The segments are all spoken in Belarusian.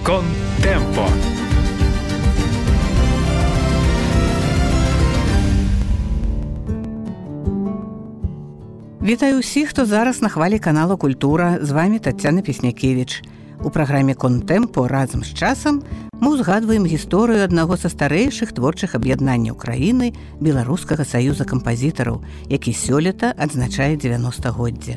Контемпо. Вітаю ўсіх, хто зараз на хвалі каналу Культура. З вами Таццяна Песнякевіч. У праграме «Контемпо» разам з часам мы ўзгадваем гісторыю аднаго са старэйшых творчых аб'яднанняў краіны Беларускага саюза кампазітараў, які сёлета адзначае 90-годдзе.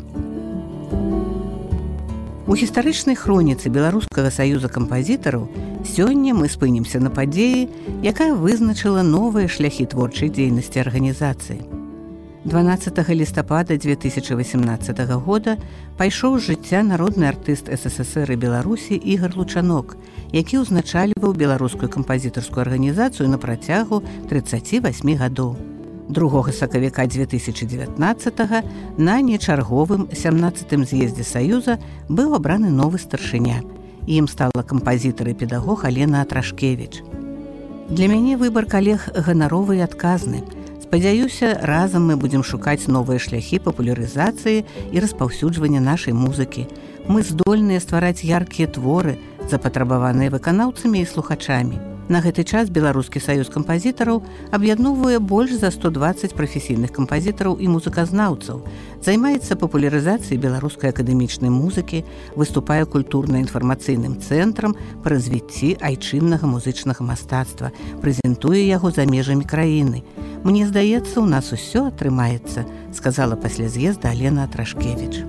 У гістарычнай хроніцы Беларускага саюза кампазітараў сёння мы спынімся на падзеі, якая вызначыла новыя шляхі творчай дзейнасці арганізацыі. 12 лістапада 2018 года пайшоў з жыцця народны артыст СССР і Беларусі Ігар Лучанок, які ўзначальваў беларускую кампазітарскую арганізацыю на працягу 38 гадоў. 2 сакавіка 2019 на нечарговым 17-м з'ездзе Саюза быў абраны новы старшыня. Ім стала кампазітар і педагог Алена Атрашкевіч. Для мяне выбар калег ганаровы і адказны. Спадзяюся, разам мы будзем шукаць новыя шляхі папулярызацыі і распаўсюджвання нашай музыкі. Мы здольныя ствараць яркія творы, запатрабаваныя выканаўцамі і слухачамі. На гэты час Беларускі саюз кампазітараў аб'ядноўвае больш за 120 прафесійных кампазітараў і музыказнаўцаў, займаецца папулярызацыяй беларускай акадэмічнай музыкі, выступае культурна-інфармацыйным цэнтрам па развіцці айчыннага музычнага мастацтва, прэзентуе яго за межамі краіны. Мне здаецца, у нас усё атрымаецца, сказала пасля з'езда Алена Атрашкевіч.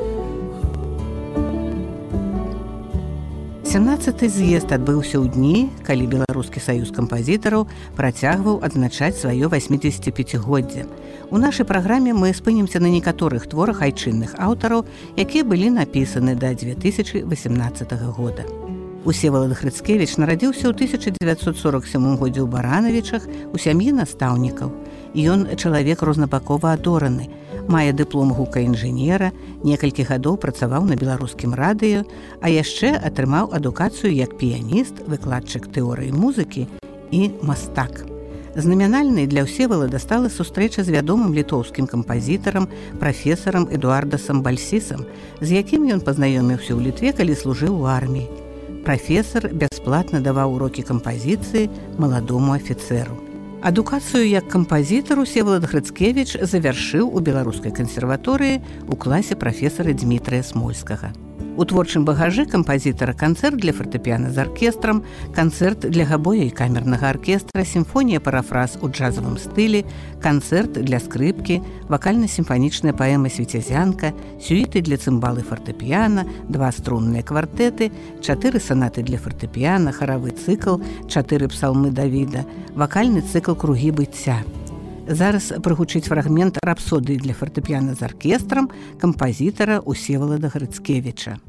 17-й з'езд адбыўся ў дні, калі Беларускі саюз кампазітараў працягваў адзначаць сваё 85-годдзе. У нашай праграме мы спынімся на некаторых творах айчынных аўтараў, якія былі напісаны да 2018 года. Усевалад Грыцкевіч нарадзіўся ў 1947 годзе ў Баранавічах у сям'і настаўнікаў. Ён чалавек рознабакова адораны, мае дыплом гукаінжынера, некалькі гадоў працаваў на беларускім радыё, а яшчэ атрымаў адукацыю як піяніст, выкладчык тэорыі музыкі і мастак. Знамянальнай для Усевалада стала сустрэча з вядомым літоўскім кампазітарам, прафесарам Эдуардасам Бальсісам, з якім ён пазнаёміўся ў Літве, калі служыў у арміі. Прафесар бясплатна даваў урокі кампазіцыі маладому афіцэру. Адукацыю як кампазітар Усевалад Грыцкевіч завяршыў у Беларускай кансерваторыі ў класе прафесара Дзмітрыя Смольскага. У творчым багажы кампазітара канцэрт для фартэпіяна з аркестрам, канцэрт для габоя і камернага аркестра, сімфонія-парафраз у джазавым стылі, канцэрт для скрыпкі, вакальна-сімфанічная паэма «Свіцязянка», сюіты для цымбалы фартэпіяна, 2 струнныя квартэты, 4 санаты для фартэпіяна, харавы цыкл, 4 псалмы Давіда, вакальны цыкл «Кругі быцця». Зараз прагучыць фрагмент рапсодыі для фартэпіяна з аркестрам кампазітара Усевалада Грыцкевіча.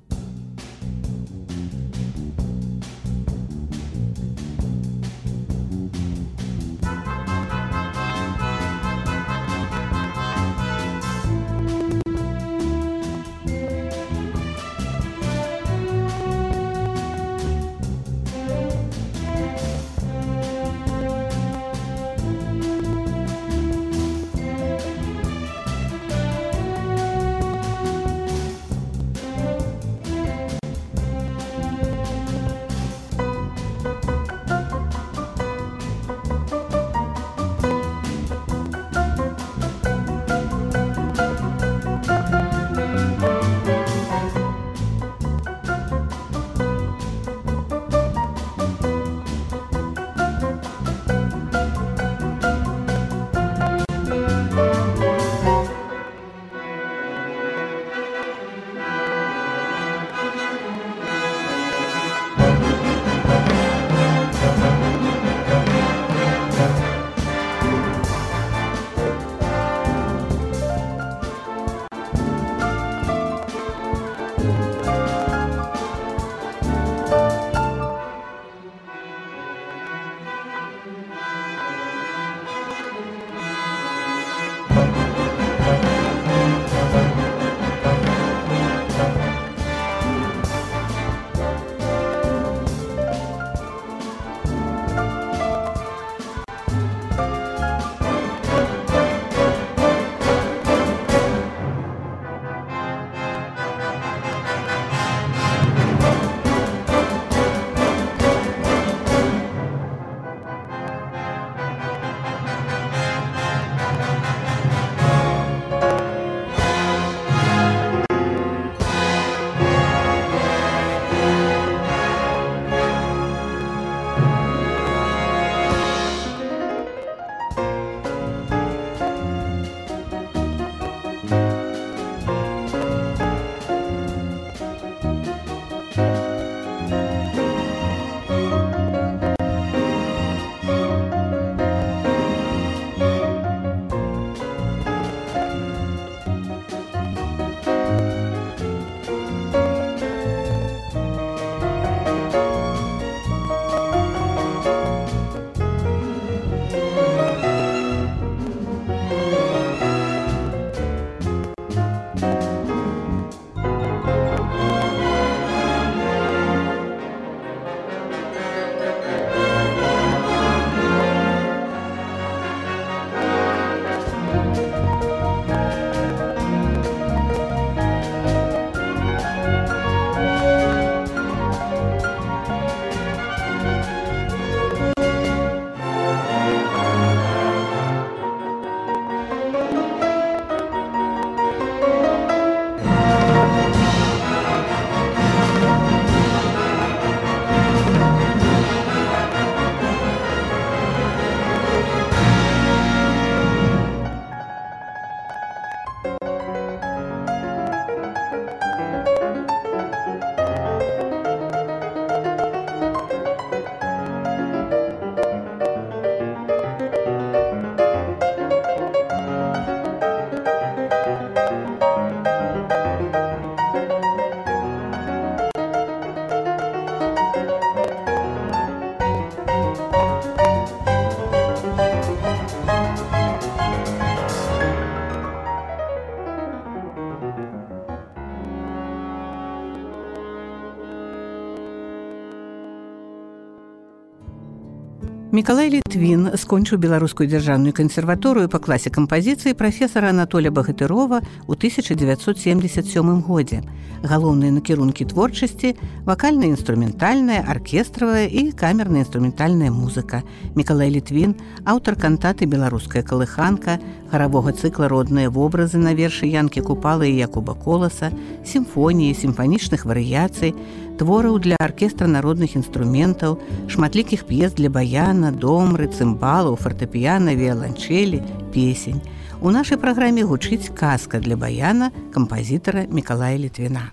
Мікалай Літвін скончыў беларускую дзяржаўную кансерваторыю па класе кампазіцыі прафесара Анатоля Багатырова ў 1977 годзе. Галоўныя накірункі творчасці – вакальна-інструментальная, аркестравая і камерна-інструментальная музыка. Мікалай Літвін – аўтар кантаты «Беларуская калыханка», харавога цыкла «Родныя вобразы» на вершы Янкі Купала і Якуба Коласа, сімфоніі, сімфанічных варыяцый, твораў для аркестра народных інструментаў, шматлікіх п'ес для баяна, домры, цымбалаў, фартэпіяна, віяланчэлі, песень. У нашай праграме гучыць казка для баяна кампазітара Мікалая Літвіна.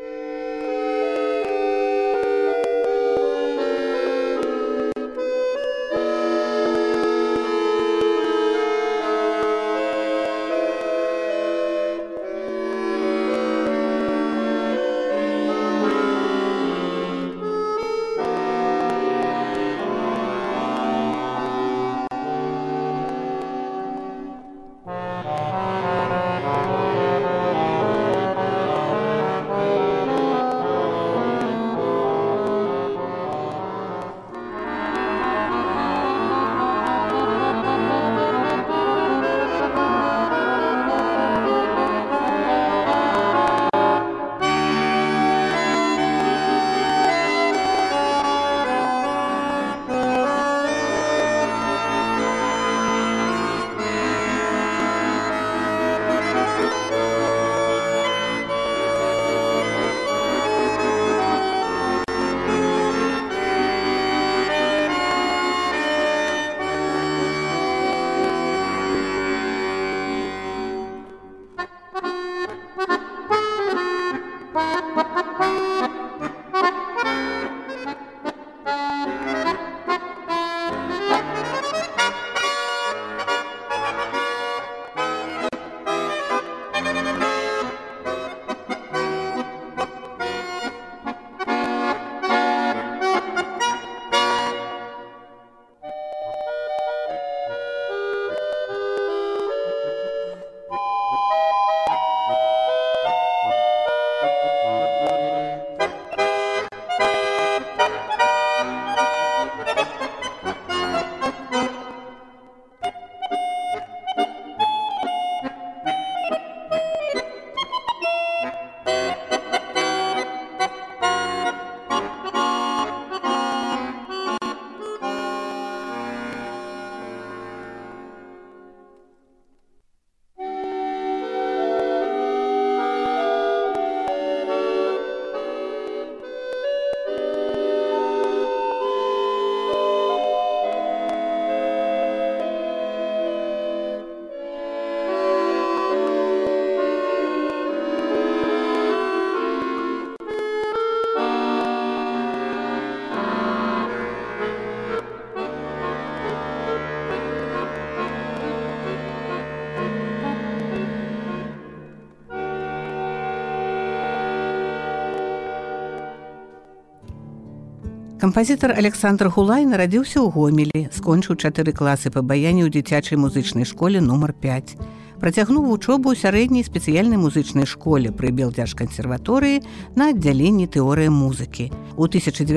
Кампазітар Александр Гулай нарадзіўся ў Гомелі, скончыў 4 класы па баяне ў дзіцячай музычнай школе нумар 5. Працягнуў вучобу ў сярэдняй спецыяльнай музычнай школе пры Белдзяржкансерваторыі на аддзяленні тэорыі музыкі. У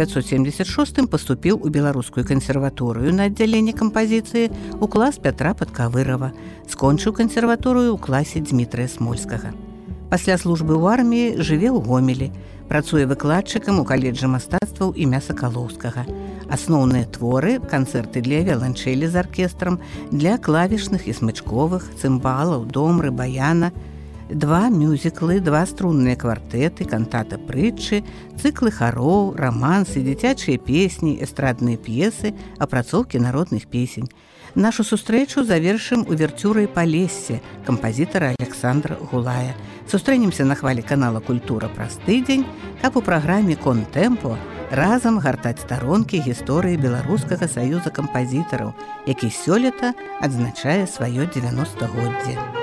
1976 паступіў у Беларускую кансерваторыю на аддзяленні кампазіцыі ў клас Пятра Падкавырава. Скончыў кансерваторыю ў класе Дзмітрыя Смольскага. Пасля службы ў арміі жыве ў Гомелі. Працуе выкладчыкам у каледжы мастацтваў імя Сакалоўскага. Асноўныя творы – канцэрты для віяланчэлі з аркестрам, для клавішных і смычковых, цымбалаў, домры, баяна, 2 мюзіклы, 2 струнныя квартэты, кантата прытчы, цыклы хароў, рамансы, дзіцячыя песні, эстрадныя п'есы, апрацоўкі народных песень. Нашу сустрэчу завершым уверцюрай «Палессе» кампазітара Александра Гулая. Сустрэнемся на хвалі канала «Культура» праз тыдзень, каб у праграме «Контэмпо» разам гартаць старонкі гісторыі Беларускага саюза кампазітараў, які сёлета адзначае сваё 90-годдзе.